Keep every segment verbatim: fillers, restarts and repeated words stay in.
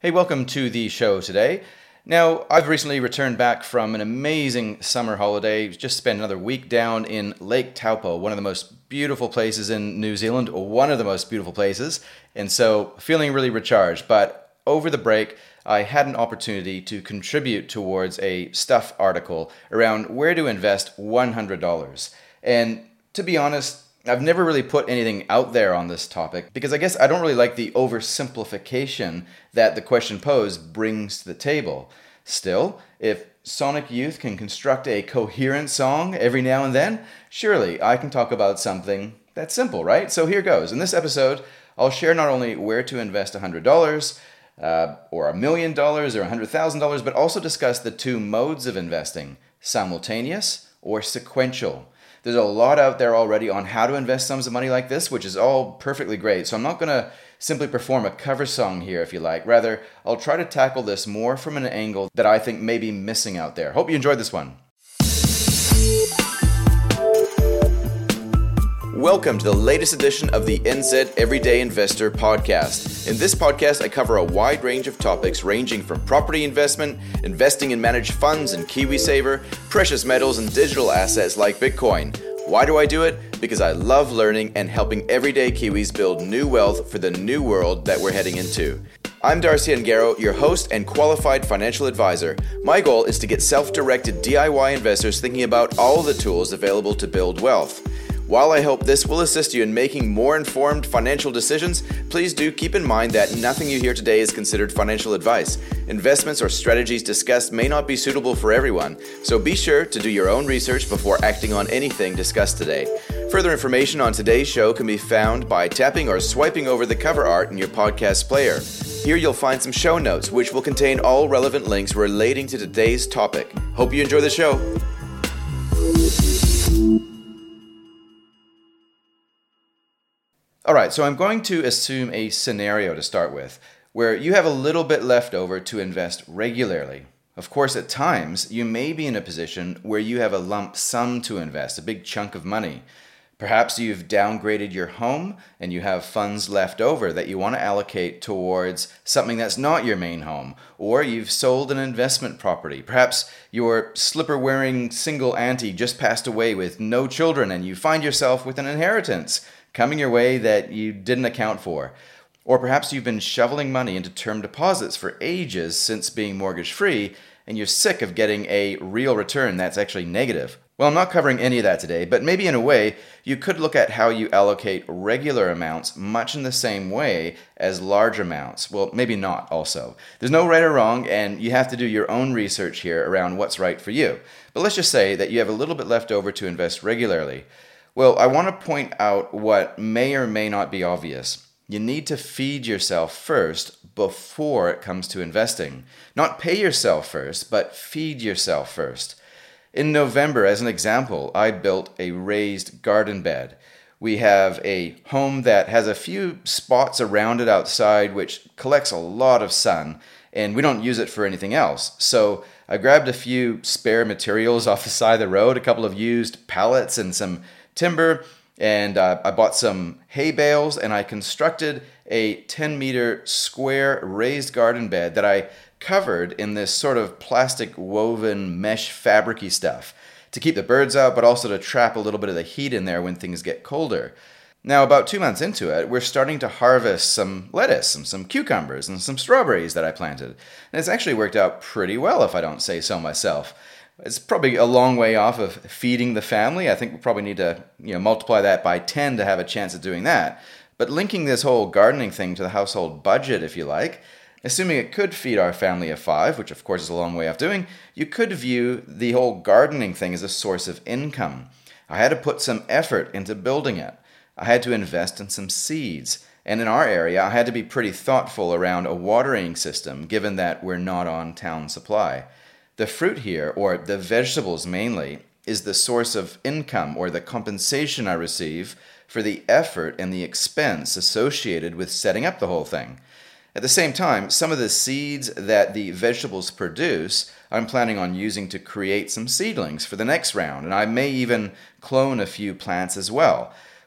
Hey, welcome to the show today. Now, I've recently returned back from an amazing summer holiday. Just spent another week down in Lake Taupo, one of the most beautiful places in New Zealand, or one of the most beautiful places. And so, feeling really recharged. But over the break, I had an opportunity to contribute towards a Stuff article around where to invest one hundred dollars. And to be honest, I've never really put anything out there on this topic because I guess I don't really like the oversimplification that the question posed brings to the table. Still, if Sonic Youth can construct a coherent song every now and then, surely I can talk about something that's simple, right? So here goes. In this episode, I'll share not only where to invest one hundred dollars, uh, or a million dollars or one hundred thousand dollars, but also discuss the two modes of investing, simultaneous or sequential. There's a lot out there already on how to invest sums of money like this, which is all perfectly great. So I'm not going to simply perform a cover song here, if you like. Rather, I'll try to tackle this more from an angle that I think may be missing out there. Hope you enjoyed this one. Welcome to the latest edition of the N Z Everyday Investor podcast. In this podcast, I cover a wide range of topics ranging from property investment, investing in managed funds and KiwiSaver, precious metals and digital assets like Bitcoin. Why do I do it? Because I love learning and helping everyday Kiwis build new wealth for the new world that we're heading into. I'm Darcy Angaro, your host and qualified financial advisor. My goal is to get self-directed D I Y investors thinking about all the tools available to build wealth. While I hope this will assist you in making more informed financial decisions, please do keep in mind that nothing you hear today is considered financial advice. Investments or strategies discussed may not be suitable for everyone, so be sure to do your own research before acting on anything discussed today. Further information on today's show can be found by tapping or swiping over the cover art in your podcast player. Here you'll find some show notes, which will contain all relevant links relating to today's topic. Hope you enjoy the show. All right, so I'm going to assume a scenario to start with, where you have a little bit left over to invest regularly. Of course, at times, you may be in a position where you have a lump sum to invest, a big chunk of money. Perhaps you've downgraded your home and you have funds left over that you want to allocate towards something that's not your main home, or you've sold an investment property. Perhaps your slipper-wearing single auntie just passed away with no children and you find yourself with an inheritance coming your way that you didn't account for. Or perhaps you've been shoveling money into term deposits for ages since being mortgage-free, and you're sick of getting a real return that's actually negative. Well, I'm not covering any of that today, but maybe in a way, you could look at how you allocate regular amounts much in the same way as large amounts. Well, maybe not also. There's no right or wrong, and you have to do your own research here around what's right for you. But let's just say that you have a little bit left over to invest regularly. Well, I want to point out what may or may not be obvious. You need to feed yourself first before it comes to investing. Not pay yourself first, but feed yourself first. In November, as an example, I built a raised garden bed. We have a home that has a few spots around it outside which collects a lot of sun, and we don't use it for anything else. So I grabbed a few spare materials off the side of the road, a couple of used pallets and some timber, and uh, I bought some hay bales, and I constructed a ten meter square raised garden bed that I covered in this sort of plastic woven mesh fabric-y stuff to keep the birds out, but also to trap a little bit of the heat in there when things get colder. Now, about two months into it, we're starting to harvest some lettuce and some cucumbers and some strawberries that I planted. And it's actually worked out pretty well, if I don't say so myself. It's probably a long way off of feeding the family. I think we probably need to, you know, multiply that by ten to have a chance of doing that. But linking this whole gardening thing to the household budget, if you like, assuming it could feed our family of five, which of course is a long way off doing, you could view the whole gardening thing as a source of income. I had to put some effort into building it. I had to invest in some seeds. And in our area, I had to be pretty thoughtful around a watering system, given that we're not on town supply. The fruit here, or the vegetables mainly, is the source of income or the compensation I receive for the effort and the expense associated with setting up the whole thing. At the same time, some of the seeds that the vegetables produce, I'm planning on using to create some seedlings for the next round, and I may even clone a few plants as well.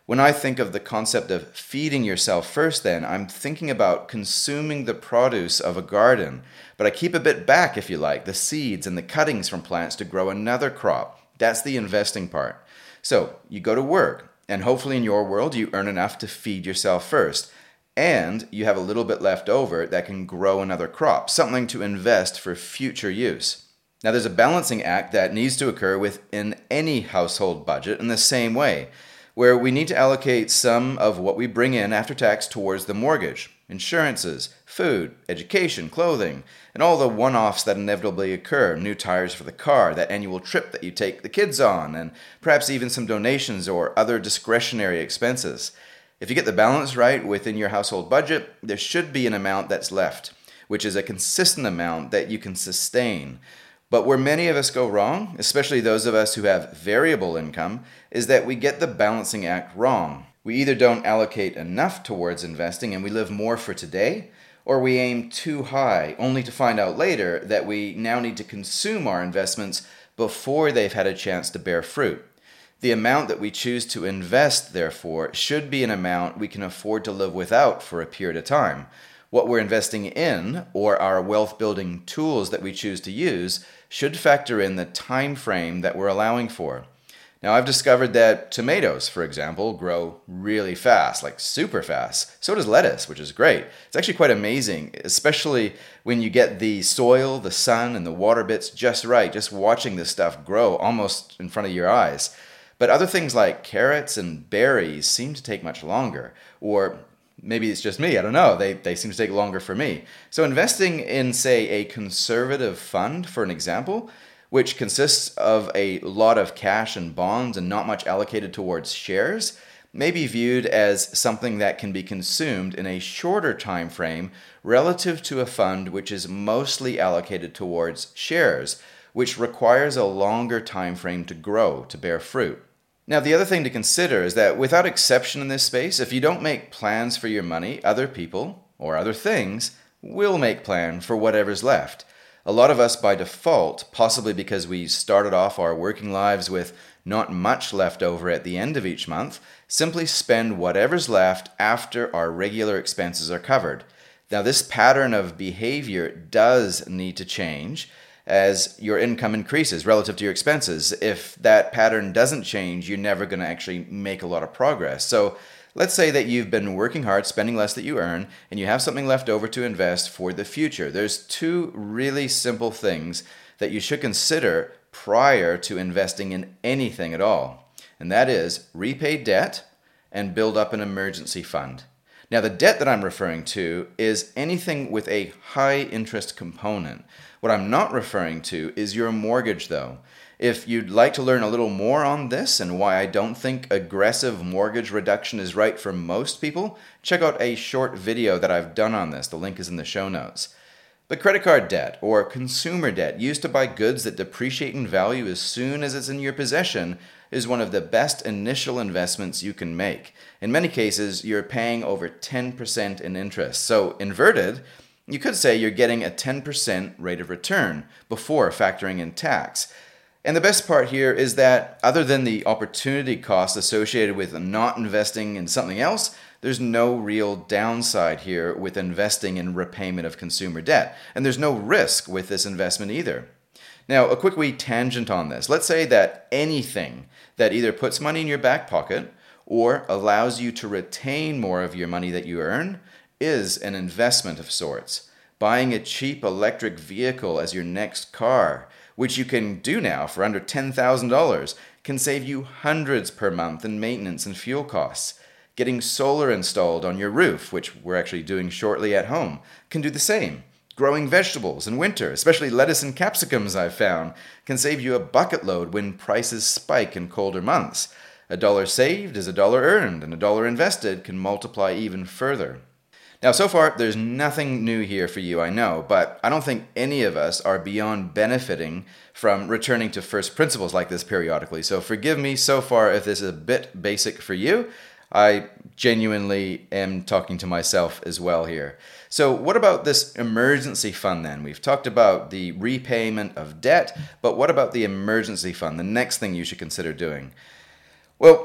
When I think of the concept of feeding yourself first, then, I'm thinking about consuming the produce of a garden, but I keep a bit back, if you like, the seeds and the cuttings from plants to grow another crop. That's the investing part. So you go to work, and hopefully in your world you earn enough to feed yourself first, and you have a little bit left over that can grow another crop, something to invest for future use. Now there's a balancing act that needs to occur within any household budget in the same way, where we need to allocate some of what we bring in after tax towards the mortgage, insurances, food, education, clothing, and all the one-offs that inevitably occur, new tires for the car, that annual trip that you take the kids on, and perhaps even some donations or other discretionary expenses. If you get the balance right within your household budget, there should be an amount that's left, which is a consistent amount that you can sustain. But where many of us go wrong, especially those of us who have variable income, is that we get the balancing act wrong. We either don't allocate enough towards investing and we live more for today, or we aim too high, only to find out later that we now need to consume our investments before they've had a chance to bear fruit. The amount that we choose to invest, therefore, should be an amount we can afford to live without for a period of time. What we're investing in, or our wealth-building tools that we choose to use, should factor in the time frame that we're allowing for. Now, I've discovered that tomatoes, for example, grow really fast, like super fast. So does lettuce, which is great. It's actually quite amazing, especially when you get the soil, the sun, and the water bits just right, just watching this stuff grow almost in front of your eyes. But other things like carrots and berries seem to take much longer, or maybe it's just me, I don't know, they, they seem to take longer for me. So investing in, say, a conservative fund, for an example, which consists of a lot of cash and bonds and not much allocated towards shares, may be viewed as something that can be consumed in a shorter time frame relative to a fund which is mostly allocated towards shares, which requires a longer time frame to grow, to bear fruit. Now, the other thing to consider is that without exception in this space, if you don't make plans for your money, other people, or other things, will make plans for whatever's left. A lot of us by default, possibly because we started off our working lives with not much left over at the end of each month, simply spend whatever's left after our regular expenses are covered. Now, this pattern of behavior does need to change as your income increases relative to your expenses. If that pattern doesn't change, you're never going to actually make a lot of progress. So let's say that you've been working hard, spending less that you earn, and you have something left over to invest for the future. There's two really simple things that you should consider prior to investing in anything at all. And that is repay debt and build up an emergency fund. Now, the debt that I'm referring to is anything with a high interest component. What I'm not referring to is your mortgage, though. If you'd like to learn a little more on this and why I don't think aggressive mortgage reduction is right for most people, check out a short video that I've done on this. The link is in the show notes. But credit card debt, or consumer debt used to buy goods that depreciate in value as soon as it's in your possession, is one of the best initial investments you can make. In many cases, you're paying over ten percent in interest. So inverted, you could say you're getting a ten percent rate of return before factoring in tax. And the best part here is that other than the opportunity cost associated with not investing in something else, there's no real downside here with investing in repayment of consumer debt. And there's no risk with this investment either. Now, a quick wee tangent on this. Let's say that anything that either puts money in your back pocket or allows you to retain more of your money that you earn is an investment of sorts. Buying a cheap electric vehicle as your next car, which you can do now for under ten thousand dollars, can save you hundreds per month in maintenance and fuel costs. Getting solar installed on your roof, which we're actually doing shortly at home, can do the same. Growing vegetables in winter, especially lettuce and capsicums, I've found, can save you a bucket load when prices spike in colder months. A dollar saved is a dollar earned, and a dollar invested can multiply even further. Now, so far, there's nothing new here for you, I know, but I don't think any of us are beyond benefiting from returning to first principles like this periodically. So forgive me so far if this is a bit basic for you. I genuinely am talking to myself as well here. So what about this emergency fund then? We've talked about the repayment of debt, but what about the emergency fund, the next thing you should consider doing? Well,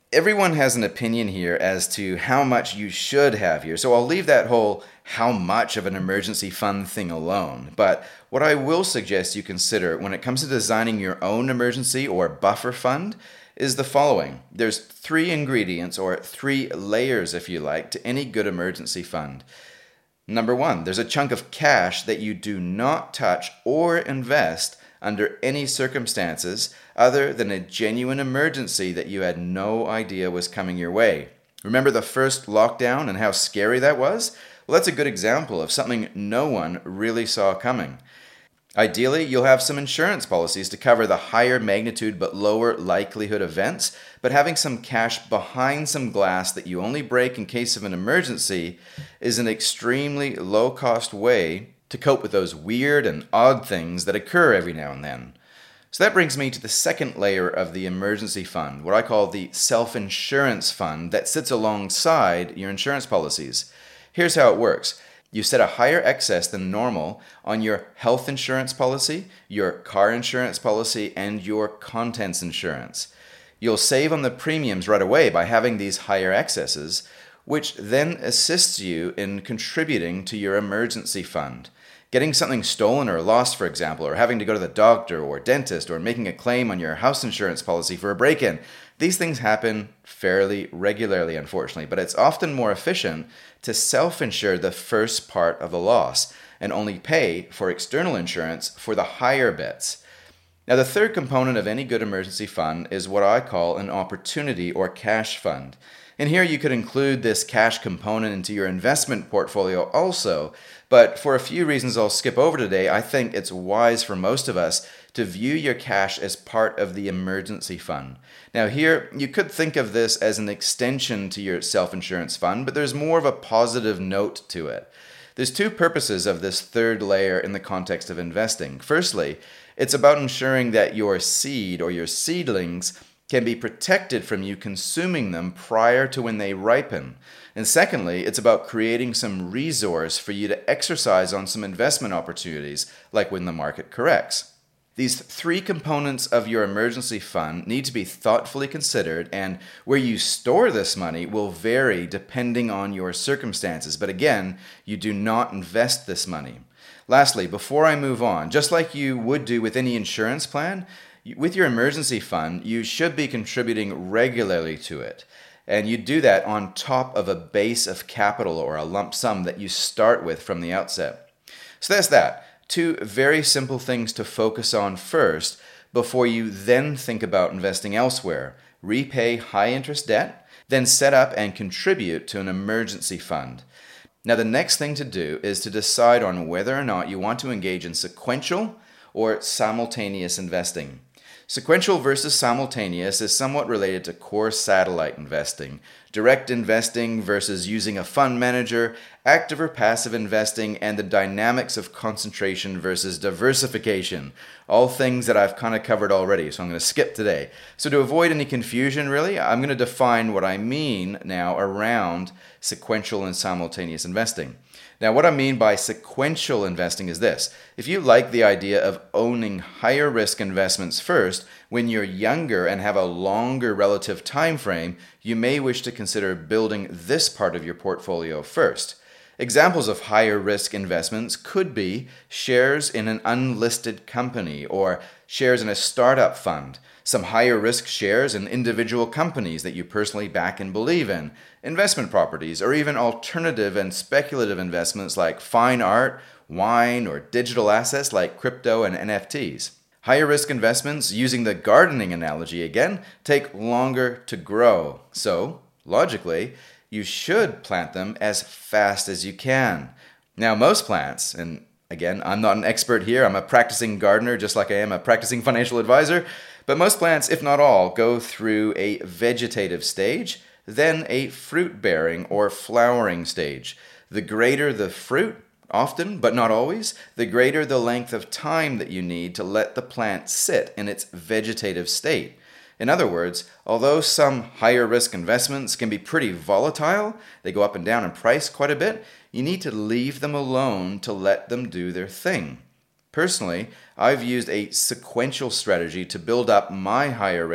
everyone has an opinion here as to how much you should have here, so I'll leave that whole how much of an emergency fund thing alone. But what I will suggest you consider when it comes to designing your own emergency or buffer fund is the following. There's three ingredients, or three layers if you like, to any good emergency fund. Number one, there's a chunk of cash that you do not touch or invest under any circumstances other than a genuine emergency that you had no idea was coming your way. Remember the first lockdown and how scary that was? Well, that's a good example of something no one really saw coming. Ideally, you'll have some insurance policies to cover the higher magnitude but lower likelihood events, but having some cash behind some glass that you only break in case of an emergency is an extremely low-cost way to cope with those weird and odd things that occur every now and then. So that brings me to the second layer of the emergency fund, what I call the self-insurance fund that sits alongside your insurance policies. Here's how it works. You set a higher excess than normal on your health insurance policy, your car insurance policy, and your contents insurance. You'll save on the premiums right away by having these higher excesses, which then assists you in contributing to your emergency fund. Getting something stolen or lost, for example, or having to go to the doctor or dentist, or making a claim on your house insurance policy for a break-in. These things happen fairly regularly, unfortunately, but it's often more efficient to self-insure the first part of the loss and only pay for external insurance for the higher bits. Now, the third component of any good emergency fund is what I call an opportunity or cash fund. And here you could include this cash component into your investment portfolio also, but for a few reasons I'll skip over today, I think it's wise for most of us to view your cash as part of the emergency fund. Now here, you could think of this as an extension to your self-insurance fund, but there's more of a positive note to it. There's two purposes of this third layer in the context of investing. Firstly, it's about ensuring that your seed or your seedlings can be protected from you consuming them prior to when they ripen. And secondly, it's about creating some resource for you to exercise on some investment opportunities, like when the market corrects. These three components of your emergency fund need to be thoughtfully considered, and where you store this money will vary depending on your circumstances. But again, you do not invest this money. Lastly, before I move on, just like you would do with any insurance plan, with your emergency fund, you should be contributing regularly to it. And you do that on top of a base of capital or a lump sum that you start with from the outset. So that's that. Two very simple things to focus on first before you then think about investing elsewhere. Repay high interest debt, then set up and contribute to an emergency fund. Now the next thing to do is to decide on whether or not you want to engage in sequential or simultaneous investing. Sequential versus simultaneous is somewhat related to core satellite investing, direct investing versus using a fund manager, active or passive investing, and the dynamics of concentration versus diversification. All things that I've kind of covered already, so I'm going to skip today. So to avoid any confusion, really, I'm going to define what I mean now around sequential and simultaneous investing. Now, what I mean by sequential investing is this. If you like the idea of owning higher risk investments first, when you're younger and have a longer relative time frame, you may wish to consider building this part of your portfolio first. Examples of higher risk investments could be shares in an unlisted company or shares in a startup fund, some higher risk shares in individual companies that you personally back and believe in, investment properties, or even alternative and speculative investments like fine art, wine, or digital assets like crypto and N F Ts. Higher risk investments, using the gardening analogy again, take longer to grow. So, logically, you should plant them as fast as you can. Now, most plants, and again, I'm not an expert here, I'm a practicing gardener just like I am a practicing financial advisor, but most plants, if not all, go through a vegetative stage, then a fruit-bearing or flowering stage. The greater the fruit, often, but not always, the greater the length of time that you need to let the plant sit in its vegetative state. In other words, although some higher risk investments can be pretty volatile, they go up and down in price quite a bit, you need to leave them alone to let them do their thing. Personally, I've used a sequential strategy to build up my higher risk,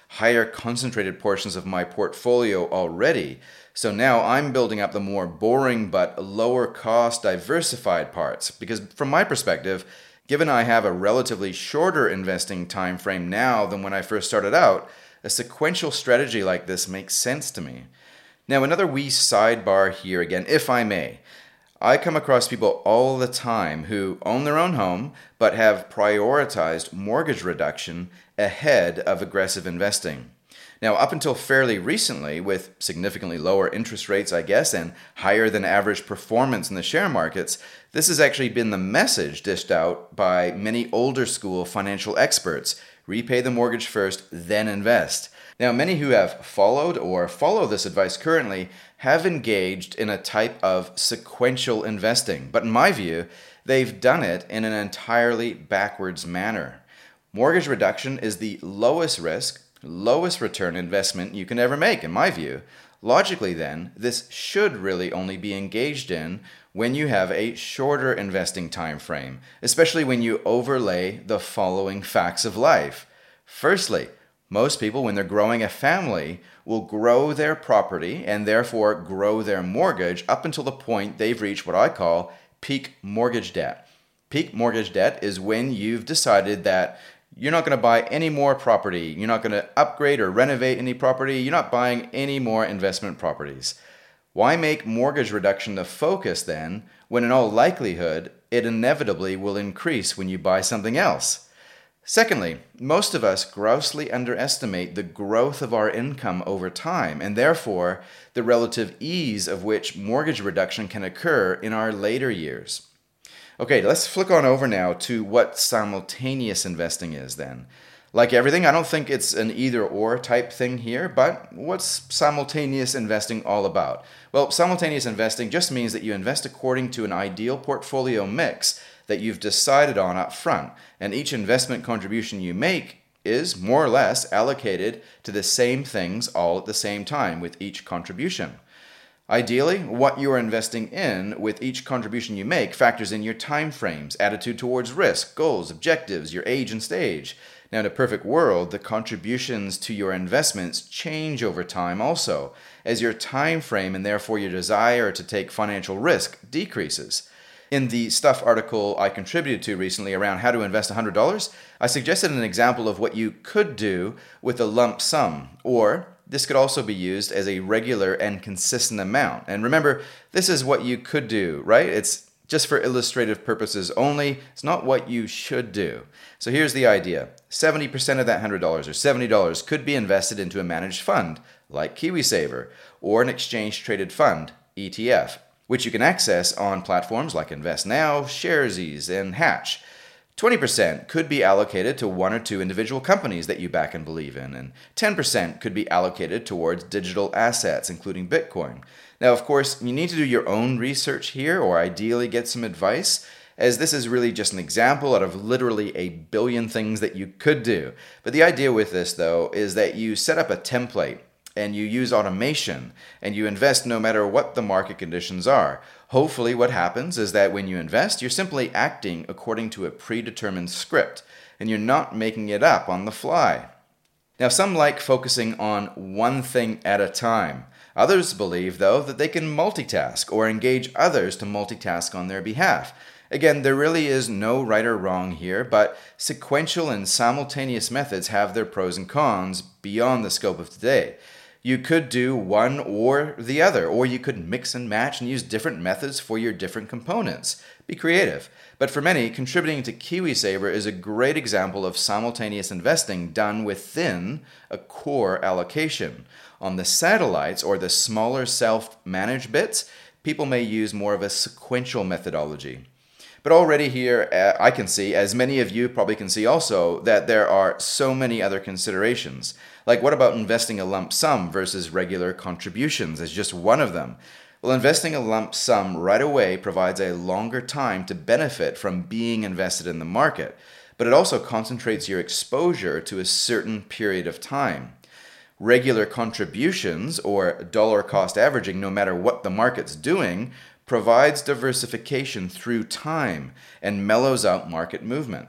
higher concentrated portions of my portfolio already. So now I'm building up the more boring but lower cost diversified parts. Because from my perspective, given I have a relatively shorter investing time frame now than when I first started out, a sequential strategy like this makes sense to me. Now, another wee sidebar here again, if I may. I come across people all the time who own their own home but have prioritized mortgage reduction ahead of aggressive investing. Now, up until fairly recently, with significantly lower interest rates, I guess, and higher than average performance in the share markets, this has actually been the message dished out by many older school financial experts. Repay the mortgage first, then invest. Now, many who have followed or follow this advice currently have engaged in a type of sequential investing, but in my view, they've done it in an entirely backwards manner. Mortgage reduction is the lowest risk, lowest return investment you can ever make, in my view. Logically, then, this should really only be engaged in when you have a shorter investing time frame, especially when you overlay the following facts of life. Firstly, most people, when they're growing a family, will grow their property and therefore grow their mortgage up until the point they've reached what I call peak mortgage debt. Peak mortgage debt is when you've decided that you're not going to buy any more property, you're not going to upgrade or renovate any property, you're not buying any more investment properties. Why make mortgage reduction the focus then, when in all likelihood, it inevitably will increase when you buy something else? Secondly, most of us grossly underestimate the growth of our income over time, and therefore the relative ease of which mortgage reduction can occur in our later years. Okay, let's flick on over now to what simultaneous investing is then. Like everything, I don't think it's an either-or type thing here, but what's simultaneous investing all about? Well, simultaneous investing just means that you invest according to an ideal portfolio mix that you've decided on up front, and each investment contribution you make is more or less allocated to the same things all at the same time with each contribution. Ideally, what you are investing in with each contribution you make factors in your time frames, attitude towards risk, goals, objectives, your age and stage. Now, in a perfect world, the contributions to your investments change over time also, as your time frame and therefore your desire to take financial risk decreases. In the Stuff article I contributed to recently around how to invest one hundred dollars, I suggested an example of what you could do with a lump sum, or this could also be used as a regular and consistent amount. And remember, this is what you could do, right? It's just for illustrative purposes only. It's not what you should do. So here's the idea. seventy percent of that one hundred dollars or seventy dollars could be invested into a managed fund, like KiwiSaver, or an exchange-traded fund, E T F, which you can access on platforms like InvestNow, Sharesies, and Hatch. twenty percent could be allocated to one or two individual companies that you back and believe in, and ten percent could be allocated towards digital assets, including Bitcoin. Now, of course, you need to do your own research here, or ideally get some advice, as this is really just an example out of literally a billion things that you could do. But the idea with this, though, is that you set up a template, and you use automation, and you invest no matter what the market conditions are. Hopefully what happens is that when you invest, you're simply acting according to a predetermined script, and you're not making it up on the fly. Now, some like focusing on one thing at a time. Others believe, though, that they can multitask or engage others to multitask on their behalf. Again, there really is no right or wrong here, but sequential and simultaneous methods have their pros and cons beyond the scope of today. You could do one or the other, or you could mix and match and use different methods for your different components. Be creative. But for many, contributing to KiwiSaver is a great example of simultaneous investing done within a core allocation. On the satellites, or the smaller self-managed bits, people may use more of a sequential methodology. But already here, uh, I can see, as many of you probably can see also, that there are so many other considerations. Like, what about investing a lump sum versus regular contributions as just one of them? Well, investing a lump sum right away provides a longer time to benefit from being invested in the market, but it also concentrates your exposure to a certain period of time. Regular contributions, or dollar cost averaging, no matter what the market's doing, provides diversification through time and mellows out market movements.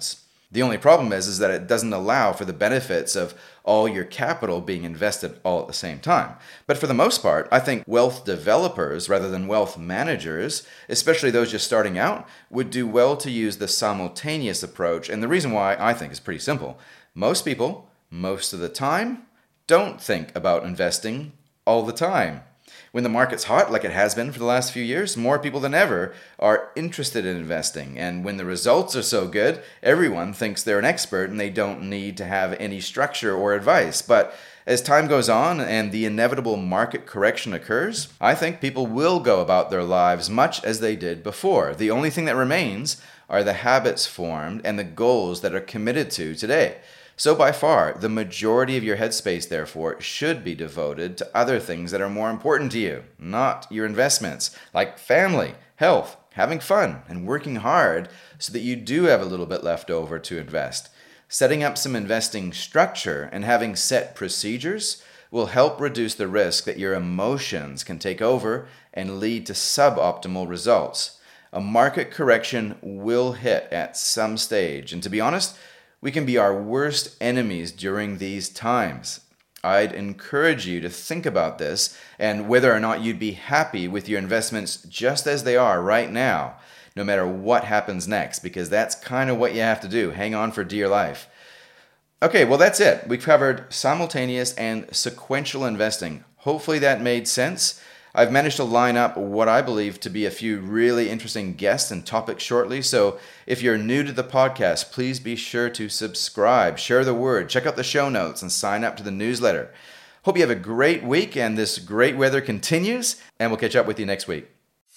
The only problem is, is that it doesn't allow for the benefits of all your capital being invested all at the same time. But for the most part, I think wealth developers rather than wealth managers, especially those just starting out, would do well to use the simultaneous approach. And the reason why I think is pretty simple. Most people, most of the time, don't think about investing all the time. When the market's hot, like it has been for the last few years, more people than ever are interested in investing. And when the results are so good, everyone thinks they're an expert and they don't need to have any structure or advice. But as time goes on and the inevitable market correction occurs, I think people will go about their lives much as they did before. The only thing that remains are the habits formed and the goals that are committed to today. So by far, the majority of your headspace, therefore, should be devoted to other things that are more important to you, not your investments, like family, health, having fun, and working hard so that you do have a little bit left over to invest. Setting up some investing structure and having set procedures will help reduce the risk that your emotions can take over and lead to suboptimal results. A market correction will hit at some stage, and to be honest, we can be our worst enemies during these times. I'd encourage you to think about this and whether or not you'd be happy with your investments just as they are right now, no matter what happens next, because that's kind of what you have to do. Hang on for dear life. Okay, well, that's it. We've covered simultaneous and sequential investing. Hopefully that made sense. I've managed to line up what I believe to be a few really interesting guests and topics shortly. So if you're new to the podcast, please be sure to subscribe, share the word, check out the show notes, and sign up to the newsletter. Hope you have a great week and this great weather continues, and we'll catch up with you next week.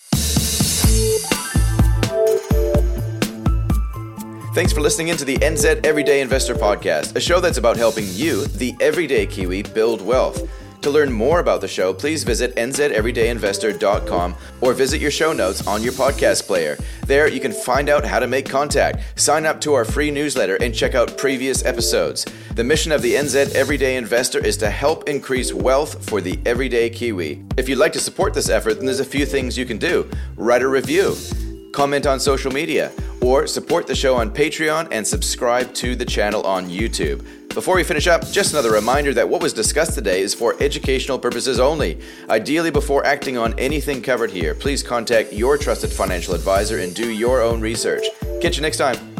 Thanks for listening in to the N Z Everyday Investor Podcast, a show that's about helping you, the everyday Kiwi, build wealth. To learn more about the show, please visit n z everyday investor dot com or visit your show notes on your podcast player. There, you can find out how to make contact, sign up to our free newsletter, and check out previous episodes. The mission of the N Z Everyday Investor is to help increase wealth for the everyday Kiwi. If you'd like to support this effort, then there's a few things you can do. Write a review, comment on social media, or support the show on Patreon and subscribe to the channel on YouTube. Before we finish up, just another reminder that what was discussed today is for educational purposes only. Ideally, before acting on anything covered here, please contact your trusted financial advisor and do your own research. Catch you next time.